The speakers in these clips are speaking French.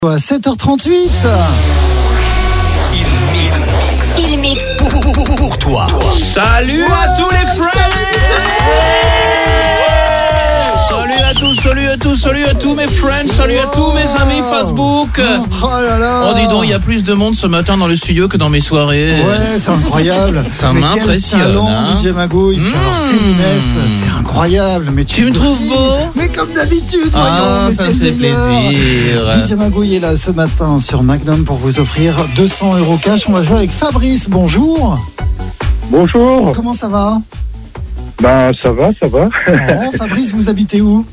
À 7h38. Il mixe pour toi. Salut à tous les friends. Salut à tous mes friends, salut à tous mes amis Facebook. Oh là là. Oh dis donc, il y a plus de monde ce matin dans le studio que dans mes soirées. Ouais, c'est incroyable. Ça mais m'impressionne. Quel talent, DJ Mago, il fait alors ses lunettes, c'est incroyable. Mais Tu me trouves beau? Mais comme d'habitude, Ah, voyons. ça me fait plaisir. DJ Mago il est là ce matin sur Magnum pour vous offrir 200 € cash. On va jouer avec Fabrice. Bonjour. Bonjour. Comment ça va? Ben ça va. Oh, Fabrice, vous habitez où?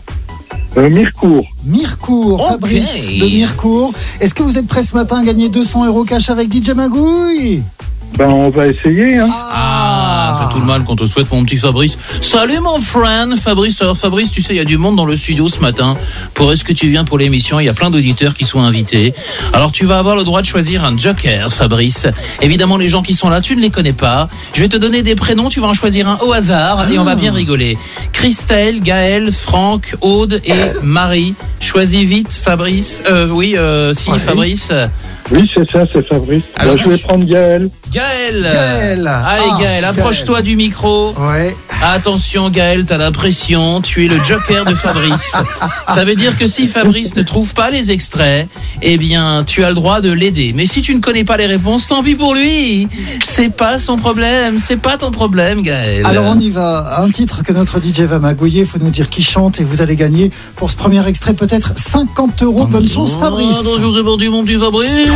Mirecourt, Ok. Fabrice de Mirecourt. Est-ce que vous êtes prêt ce matin à gagner 200 € cash avec DJ Magouille? Ben on va essayer. Hein. C'est tout le mal qu'on te souhaite, mon petit Fabrice. Salut mon friend Fabrice. Alors Fabrice, tu sais, il y a du monde dans le studio ce matin. Pour est-ce que tu viens pour l'émission? Il y a plein d'auditeurs qui sont invités. Alors tu vas avoir le droit de choisir un joker, Fabrice. Évidemment, les gens qui sont là, tu ne les connais pas. Je vais te donner des prénoms, tu vas en choisir un au hasard et on va bien rigoler. Christelle, Gaël, Franck, Aude et Marie. Choisis vite, Fabrice. Fabrice. Oui, c'est ça, c'est Fabrice. Alors, Ben, je vais prendre Gaël. Gaël. Gaël. Allez Gaël, approche-toi du micro. Ouais. Attention Gaël, t'as la pression, tu es le joker de Fabrice. Ça veut dire que si Fabrice ne trouve pas les extraits, eh bien tu as le droit de l'aider. Mais si tu ne connais pas les réponses, tant pis pour lui. C'est pas son problème, c'est pas ton problème Gaël. Alors on y va. Un titre que notre DJ va magouiller, il faut nous dire qui chante et vous allez gagner pour ce premier extrait peut-être 50 €. Bonne chance Fabrice. Bonjour, c'est parti mon petit Fabrice.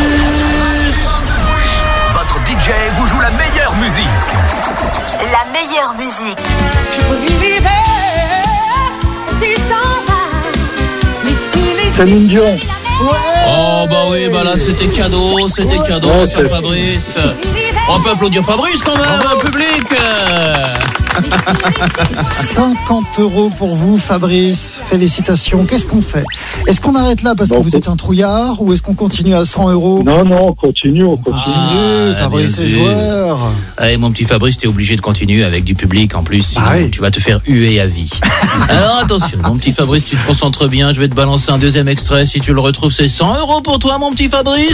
Votre DJ vous joue la meilleure musique. La meilleure musique. Je vivais quand il s'en va. Mais tous les Céline Dion. Oh bah oui, bah là c'était cadeau, Ouais, ça c'est- Fabrice. On peut applaudir Fabrice quand même, un public. 50 € pour vous Fabrice. Félicitations. Qu'est-ce qu'on fait? Est-ce qu'on arrête là parce que Bon, vous êtes un trouillard ou est-ce qu'on continue à 100 €? Non, on continue. Continue, Fabrice bien est sûr. joueur. Allez, mon petit Fabrice, t'es obligé de continuer avec du public en plus, sinon oui. tu vas te faire huer à vie. Alors attention, mon petit Fabrice, tu te concentres bien, je vais te balancer un deuxième extrait, si tu le retrouves, c'est 100 € pour toi, mon petit Fabrice.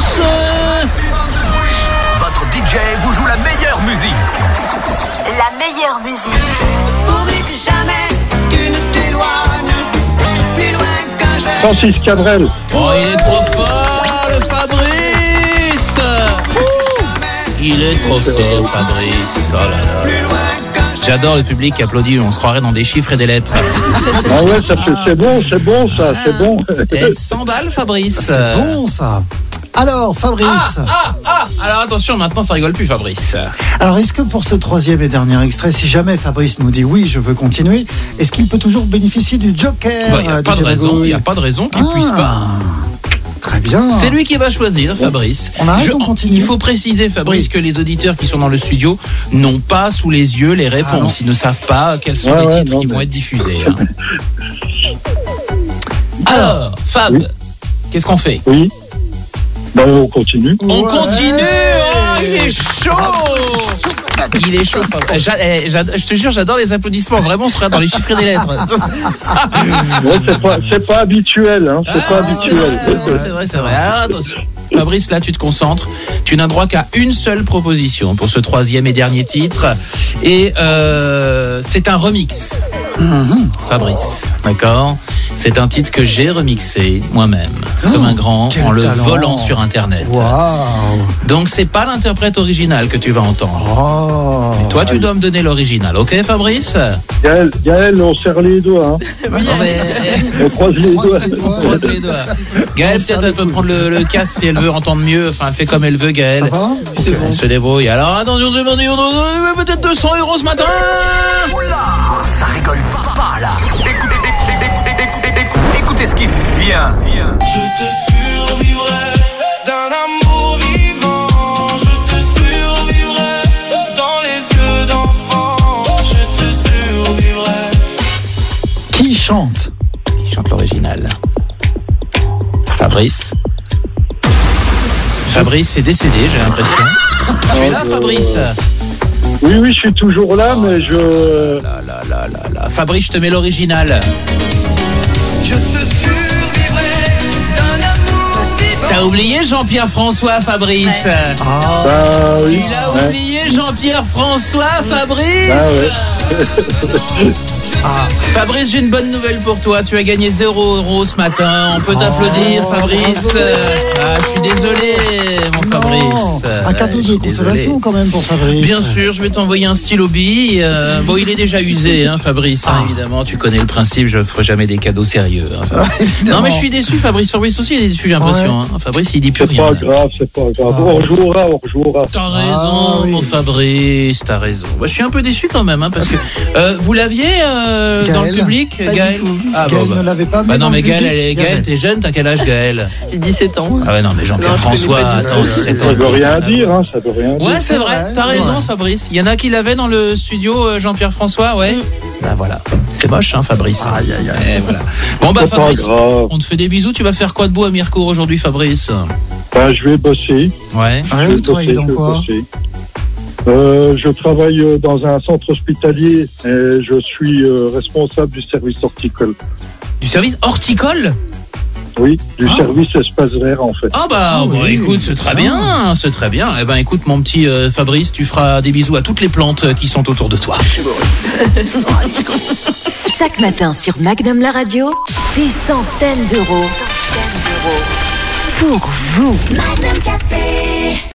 Votre DJ vous joue la meilleure musique. La meilleure musique. pourvu que jamais tu ne t'éloignes plus loin qu'un jour. Francis Cabrel. Oh, il est trop fort, le Fabrice. Il est trop fort, Fabrice. Oh là là. J'adore le public qui applaudit, on se croirait dans des chiffres et des lettres. Ah ouais, c'est bon, c'est bon. Et 100 balles, Fabrice. Bon ça. Alors Fabrice. Alors attention, maintenant ça rigole plus, Fabrice. Alors est-ce que pour ce troisième et dernier extrait, si jamais Fabrice nous dit oui, je veux continuer, est-ce qu'il peut toujours bénéficier du joker? Il n'y a pas de DJ raison, Magouille il n'y a pas de raison qu'il puisse pas. Très bien. C'est lui qui va choisir, Fabrice. On arrête, on continue. Il faut préciser, Fabrice, Oui. que les auditeurs qui sont dans le studio n'ont pas sous les yeux les réponses. Ils ne savent pas quels sont les titres qui vont être diffusés. Hein. Alors, Fab, Oui. qu'est-ce qu'on fait? Oui. Ben on continue. On Ouais. continue. Oh, il est chaud. Il est chaud, Fab. Je te jure, j'adore les applaudissements. Vraiment, on se regarde dans les chiffres et des lettres. Ouais, c'est pas habituel. Hein. C'est pas habituel. C'est vrai. Alors, attention. Fabrice, là, tu te concentres. Tu n'as droit qu'à une seule proposition pour ce troisième et dernier titre. Et c'est un remix. Fabrice, d'accord? C'est un titre que j'ai remixé moi-même, comme un grand, quel en le talent. volant sur Internet. Waouh. Donc, c'est pas l'interprète original que tu vas entendre. Oh. Toi, tu dois me donner l'original, ok, Fabrice? Gaël, on serre les doigts. Hein. Non, mais... On croise les doigts. Croise les doigts. Croise les doigts. Gaëlle, peut-être elle peut prendre le casque si elle veut entendre mieux. Enfin, elle fait comme elle veut, Gaëlle. Ça va? Elle se débrouille. Alors, attention, c'est parti. Peut-être 200 € ce matin. Oula, ça rigole pas là. Écoutez ce qui vient. Je te survivrai d'un amour vivant. Je te survivrai dans les yeux d'enfant. Je te survivrai. Qui chante? Qui chante l'original? Fabrice. Fabrice est décédé, j'ai l'impression. Tu es là, Fabrice? Oui, je suis toujours là, mais je... Là. Fabrice, je te mets l'original. Je te survivrai d'un amour T'as oublié Jean-Pierre François, Fabrice? Ah oui. Il a oublié Jean-Pierre François, Fabrice. Fabrice, j'ai une bonne nouvelle pour toi. Tu as gagné 0 € ce matin. On peut t'applaudir, Fabrice. Je suis désolé, mon Fabrice. Un cadeau de consolation quand même pour Fabrice. Bien sûr, je vais t'envoyer un stylo bille. Bon, il est déjà usé, hein, Fabrice. Évidemment, tu connais le principe. Je ne ferai jamais des cadeaux sérieux. Hein, non, mais je suis déçu, Fabrice. Fabrice aussi, il est déçu, j'ai l'impression. Hein. Fabrice, il dit plus rien. C'est pas grave. On rejouera. T'as raison, mon Fabrice. T'as raison. Moi, je suis un peu déçu quand même, hein, parce que vous l'aviez dans le public, Gaël. Gaël ne l'avait pas mis non, dans mais le public. Gaël, t'es jeune. T'as quel âge, Gaël? J'ai 17 ans. Ah ouais, non, mais Jean-Pierre François, attends, 17 ans. Ça veut rien dire, hein. Ça veut rien dire. Ouais, c'est vrai. T'as raison, Fabrice. Il y en a qui l'avaient dans le studio, Jean-Pierre François, ouais. Bah voilà. C'est moche, hein, Fabrice. Aïe. Et voilà. Bon, bah, C'est Fabrice, pas grave. on te fait des bisous. Tu vas faire quoi de beau à Mirecourt aujourd'hui, Fabrice? Je vais bosser. Ouais. Vous travaillez dans quoi? Je travaille dans un centre hospitalier et je suis responsable du service horticole. Du service horticole? Oui, du service espace vert en fait. Écoute, c'est très bien, c'est très bien. Eh ben, écoute, mon petit Fabrice, tu feras des bisous à toutes les plantes qui sont autour de toi. Chaque matin sur Magnum la radio, des centaines d'euros pour vous. Magnum Café.